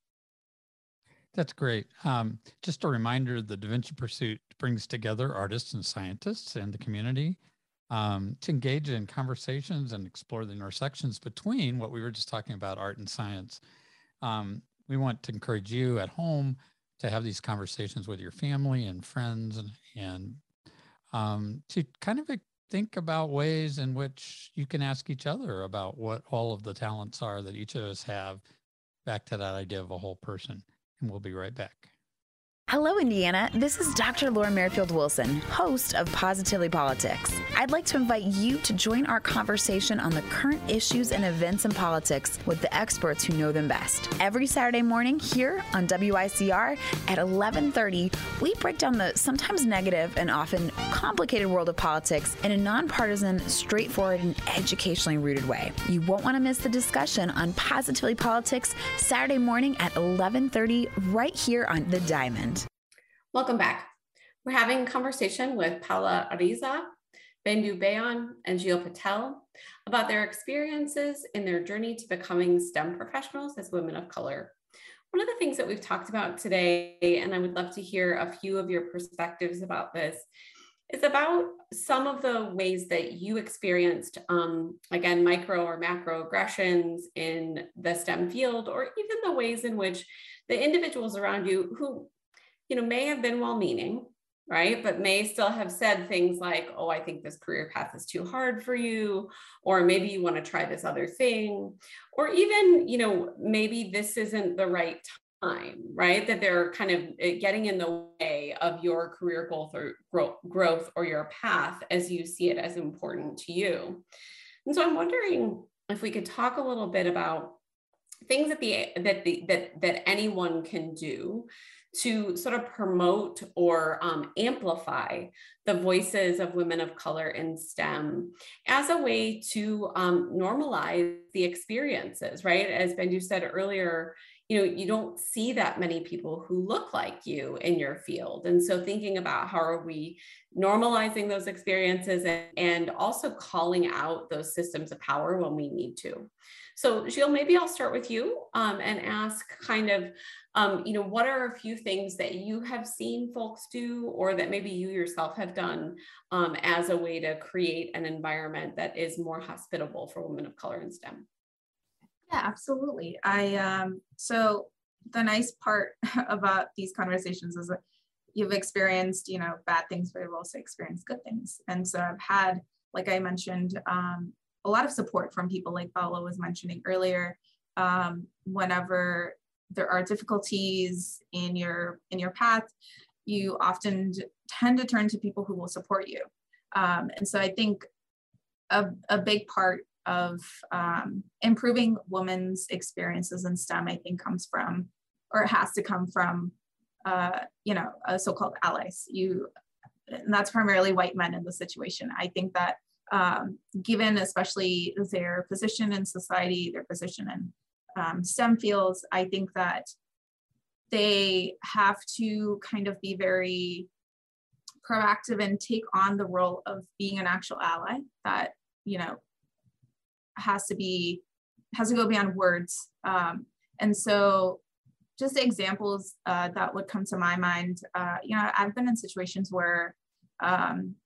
That's great. Um, just a reminder, the Da Vinci Pursuit brings together artists and scientists and the community um, to engage in conversations and explore the intersections between what we were just talking about, art and science. Um, we want to encourage you at home to have these conversations with your family and friends, and, and um, to kind of think about ways in which you can ask each other about what all of the talents are that each of us have, back to that idea of a whole person. And we'll be right back. Hello, Indiana. This is Doctor Laura Merrifield Wilson, host of Positively Politics. I'd like to invite you to join our conversation on the current issues and events in politics with the experts who know them best. Every Saturday morning here on W I C R at eleven thirty, we break down the sometimes negative and often complicated world of politics in a nonpartisan, straightforward, and educationally rooted way. You won't want to miss the discussion on Positively Politics Saturday morning at eleven thirty right here on The Diamond. Welcome back. We're having a conversation with Paula Ariza, Bendu Bayon, and Gil Patel about their experiences in their journey to becoming STEM professionals as women of color. One of the things that we've talked about today, and I would love to hear a few of your perspectives about this, is about some of the ways that you experienced, um, again, micro or macro aggressions in the STEM field, or even the ways in which the individuals around you who, you know, may have been well-meaning, right? But may still have said things like, oh, I think this career path is too hard for you, or maybe you want to try this other thing, or even, you know, maybe this isn't the right time, right? That they're kind of getting in the way of your career growth or growth or your path as you see it as important to you. And so I'm wondering if we could talk a little bit about things that the that the that that anyone can do to sort of promote or um, amplify the voices of women of color in STEM as a way to um, normalize the experiences, right? As Bendu said earlier, you know, you don't see that many people who look like you in your field. And so thinking about how are we normalizing those experiences and, and also calling out those systems of power when we need to. So Gil, maybe I'll start with you um, and ask kind of, um, you know, what are a few things that you have seen folks do, or that maybe you yourself have done um, as a way to create an environment that is more hospitable for women of color in STEM? Yeah, absolutely. I um, so the nice part about these conversations is that you've experienced, you know, bad things, but you've also experienced good things. And so I've had, like I mentioned, um, a lot of support from people like Paula was mentioning earlier. Um, whenever there are difficulties in your in your path, you often tend to turn to people who will support you. Um, and so I think a, a big part of um, improving women's experiences in STEM, I think, comes from, or it has to come from, uh, you know, uh, so-called allies. You, and that's primarily white men in the situation. I think that um, given especially their position in society, their position in um, STEM fields, I think that they have to kind of be very proactive and take on the role of being an actual ally that, you know, has to be, has to go beyond words. Um, and so just examples uh, that would come to my mind, uh, you know, I've been in situations where um,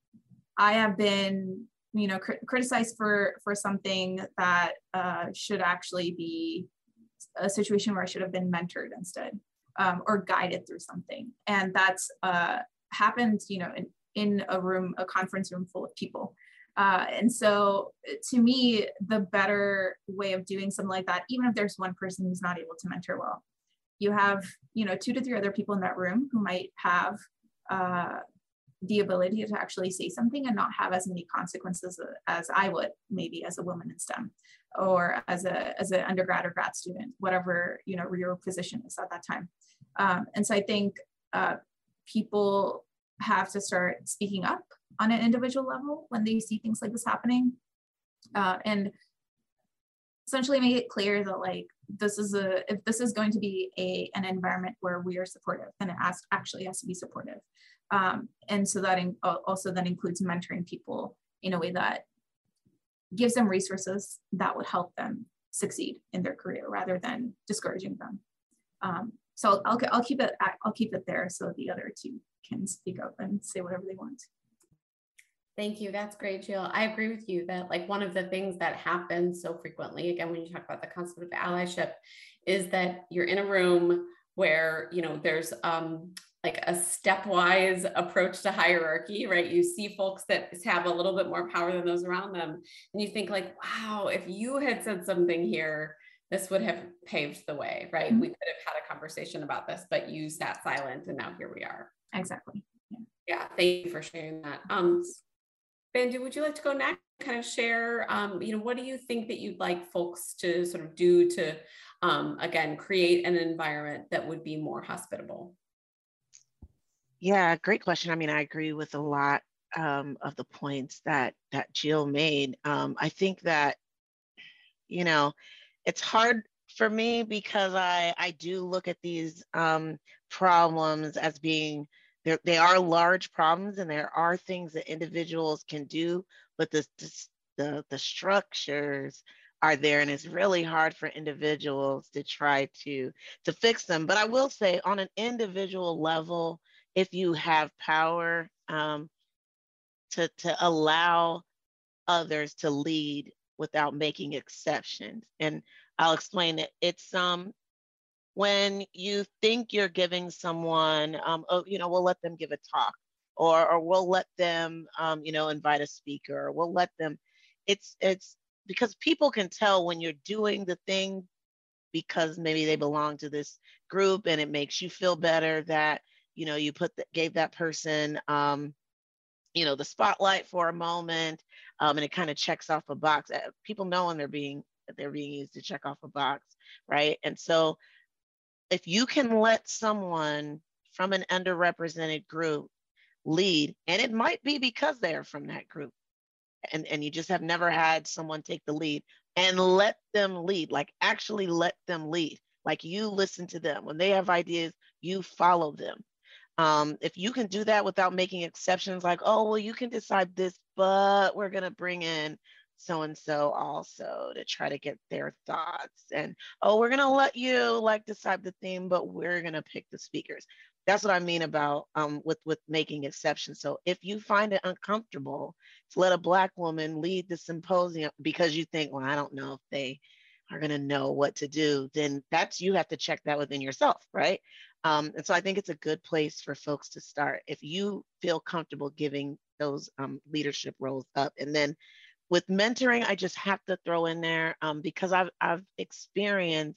I have been, you know, cr- criticized for, for something that uh, should actually be a situation where I should have been mentored instead, um, or guided through something. And that's uh, happened, you know, in, in a room, a conference room full of people. Uh, and so to me, the better way of doing something like that, even if there's one person who's not able to mentor well, you have, you know, two to three other people in that room who might have uh, the ability to actually say something and not have as many consequences as I would, maybe as a woman in STEM, or as a as an undergrad or grad student, whatever, you know, your position is at that time. Um, and so I think uh, people have to start speaking up on an individual level when they see things like this happening, uh, and essentially make it clear that, like, this is a, if this is going to be a an environment where we are supportive, then it has, actually has to be supportive. Um, and so that in, also then includes mentoring people in a way that gives them resources that would help them succeed in their career rather than discouraging them. Um, so I'll, I'll keep it, I'll keep it there so the other two can speak up and say whatever they want. Thank you. That's great, Jill. I agree with you that, like, one of the things that happens so frequently, again, when you talk about the concept of allyship, is that you're in a room where, you know, there's um, like a stepwise approach to hierarchy, right? You see folks that have a little bit more power than those around them. And you think, like, wow, if you had said something here, this would have paved the way, right? Mm-hmm. We could have had a conversation about this, but you sat silent and now here we are. Exactly. Yeah. Yeah. Thank you for sharing that. Um, Benji, would you like to go next? Kind of share, um, you know, what do you think that you'd like folks to sort of do to, um, again, create an environment that would be more hospitable? Yeah, great question. I mean, I agree with a lot um, of the points that that Jill made. Um, I think that, you know, it's hard for me because I I do look at these um, problems as being, they are large problems, and there are things that individuals can do, but the, the, the structures are there, and it's really hard for individuals to try to, to fix them. But I will say, on an individual level, if you have power um, to, to allow others to lead without making exceptions, and I'll explain it. It's um. when you think you're giving someone, um, oh, you know, we'll let them give a talk, or or we'll let them, um, you know, invite a speaker, or we'll let them. It's it's because people can tell when you're doing the thing because maybe they belong to this group, and it makes you feel better that, you know, you put the, gave that person, um, you know, the spotlight for a moment, um, and it kind of checks off a box. People know when they're being they're being used to check off a box, right? And so, if you can let someone from an underrepresented group lead, and it might be because they're from that group, and, and you just have never had someone take the lead, and let them lead, like actually let them lead, like you listen to them. When they have ideas, you follow them. Um, if you can do that without making exceptions, like, oh, well, you can decide this, but we're going to bring in so-and-so also to try to get their thoughts. And, oh, we're going to let you like decide the theme, but we're going to pick the speakers. That's what I mean about um, with, with making exceptions. So if you find it uncomfortable to let a Black woman lead the symposium because you think, well, I don't know if they are going to know what to do, then that's, you have to check that within yourself, right? Um, and so I think it's a good place for folks to start if you feel comfortable giving those um, leadership roles up. And then with mentoring, I just have to throw in there um, because I've, I've experienced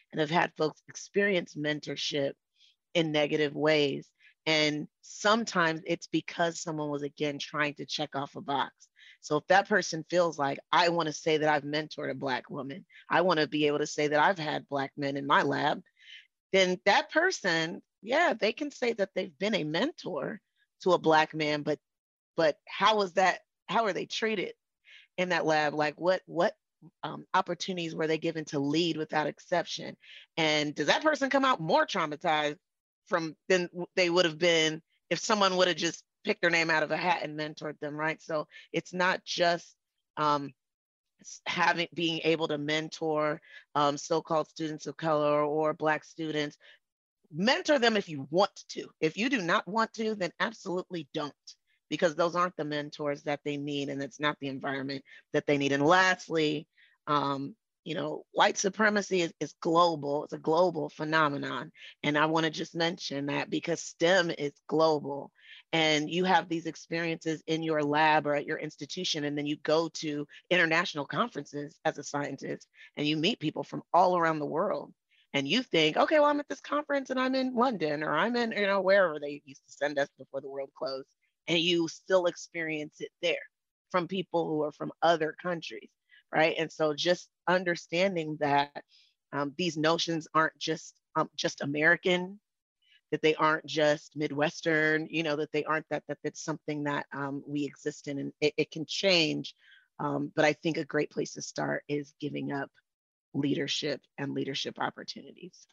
and have had folks experience mentorship in negative ways. And sometimes it's because someone was, again, trying to check off a box. So if that person feels like, I want to say that I've mentored a Black woman, I want to be able to say that I've had Black men in my lab, then that person, yeah, they can say that they've been a mentor to a Black man, but but how is that, how are they treated in that lab? Like what, what um, opportunities were they given to lead without exception? And does that person come out more traumatized from than they would have been if someone would have just picked their name out of a hat and mentored them, right? So it's not just um, having being able to mentor um, so-called students of color or Black students. Mentor them if you want to. If you do not want to, then absolutely don't, because those aren't the mentors that they need, and it's not the environment that they need. And lastly, um, you know, white supremacy is, is global. It's a global phenomenon. And I want to just mention that because STEM is global, and you have these experiences in your lab or at your institution, and then you go to international conferences as a scientist, and you meet people from all around the world. And you think, okay, well, I'm at this conference and I'm in London, or I'm in, you know, wherever they used to send us before the world closed. And you still experience it there from people who are from other countries, right? And so just understanding that um, these notions aren't just um, just American, that they aren't just Midwestern, you know, that they aren't that, that that's something that um, we exist in, and it, it can change. Um, but I think a great place to start is giving up leadership and leadership opportunities.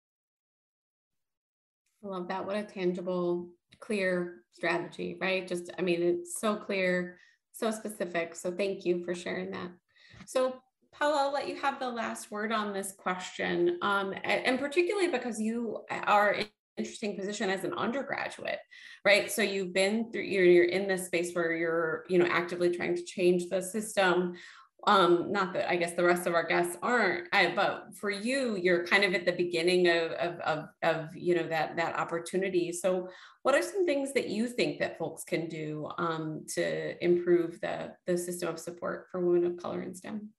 I love that. What a tangible, clear strategy, right? Just, I mean, it's so clear, so specific. So thank you for sharing that. So Paula, I'll let you have the last word on this question. Um, and, and particularly because you are in an interesting position as an undergraduate, right? So you've been through, you're, you're in this space where you're, you know, actively trying to change the system. Um, not that I guess the rest of our guests aren't, I, but for you, you're kind of at the beginning of, of, of, of, you know, that, that opportunity. So what are some things that you think that folks can do um, to improve the, the system of support for women of color in STEM?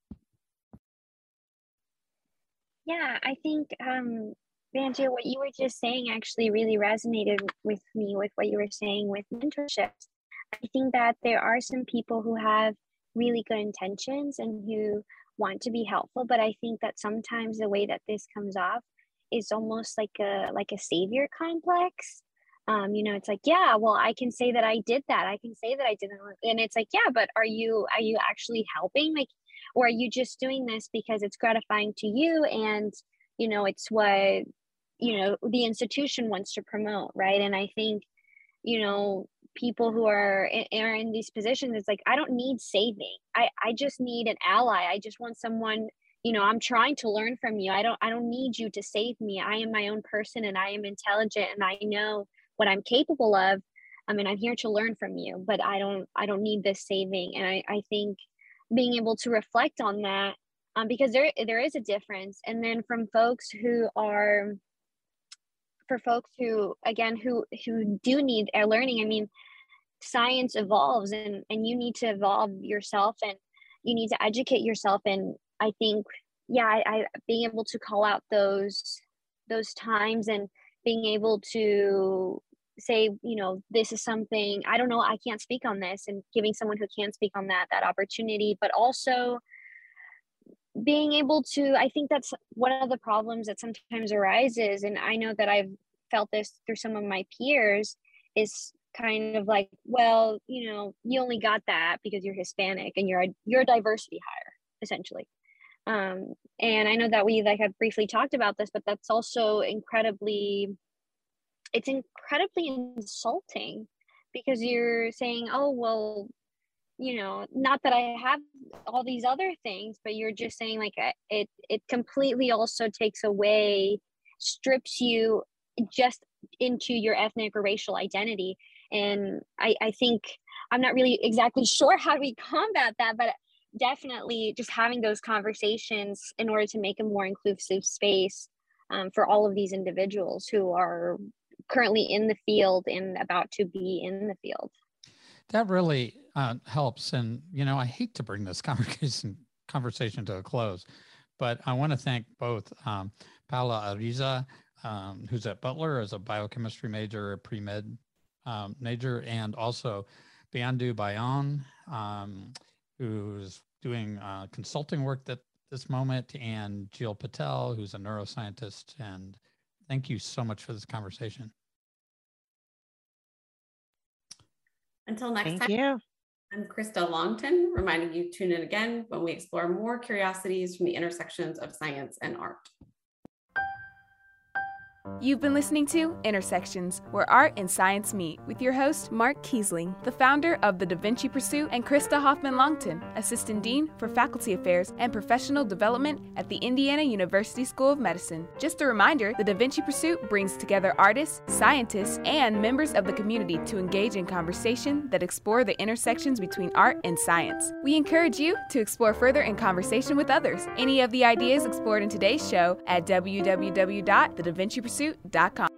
Yeah, I think, um, Banjo, what you were just saying actually really resonated with me with what you were saying with mentorships. I think that there are some people who have really good intentions and who want to be helpful, but I think that sometimes the way that this comes off is almost like a like a savior complex. Um, you know, it's like, yeah, well, I can say that I did that. I can say that I didn't, and it's like, yeah, but are you are you actually helping? Like, or are you just doing this because it's gratifying to you, and you know, it's what you know the institution wants to promote, right? And I think, you know, people who are in, are in these positions, it's like, I don't need saving. I, I just need an ally. I just want someone, you know, I'm trying to learn from you. I don't, I don't need you to save me. I am my own person, and I am intelligent, and I know what I'm capable of. I mean, I'm here to learn from you, but I don't, I don't need this saving. And I, I think being able to reflect on that, um, because there, there is a difference. And then from folks who are, for folks who, again, who who do need our learning, I mean, science evolves, and, and you need to evolve yourself, and you need to educate yourself. And I think, yeah, I, I being able to call out those those times, and being able to say, you know, this is something, I don't know, I can't speak on this, and giving someone who can speak on that, that opportunity. But also being able to, I think that's one of the problems that sometimes arises, and I know that I've felt this through some of my peers, is kind of like, well, you know, you only got that because you're Hispanic and you're a, you're a diversity hire, essentially. Um, and I know that we like have briefly talked about this, but that's also incredibly, it's incredibly insulting, because you're saying, oh, well, you know, not that I have all these other things, but you're just saying like it, it completely also takes away, strips you just into your ethnic or racial identity. And I, I think, I'm not really exactly sure how we combat that, but definitely just having those conversations in order to make a more inclusive space um, for all of these individuals who are currently in the field and about to be in the field. That really uh, helps. And, you know, I hate to bring this conversation conversation to a close, But I want to thank both um, Paula Ariza, um, who's at Butler as a biochemistry major, a pre-med um, major, and also Biandu Bayan, um, who's doing uh, consulting work at this moment, and Jill Patel, who's a neuroscientist. And thank you so much for this conversation. Until next Thank time, you. I'm Krista Longton, reminding you to tune in again when we explore more curiosities from the intersections of science and art. You've been listening to Intersections, where art and science meet, with your host, Mark Kiesling, the founder of The Da Vinci Pursuit, and Krista Hoffman-Longton, Assistant Dean for Faculty Affairs and Professional Development at the Indiana University School of Medicine. Just a reminder, The Da Vinci Pursuit brings together artists, scientists, and members of the community to engage in conversation that explore the intersections between art and science. We encourage you to explore further in conversation with others. Any of the ideas explored in today's show at w w w dot the da vinci pursuit dot com.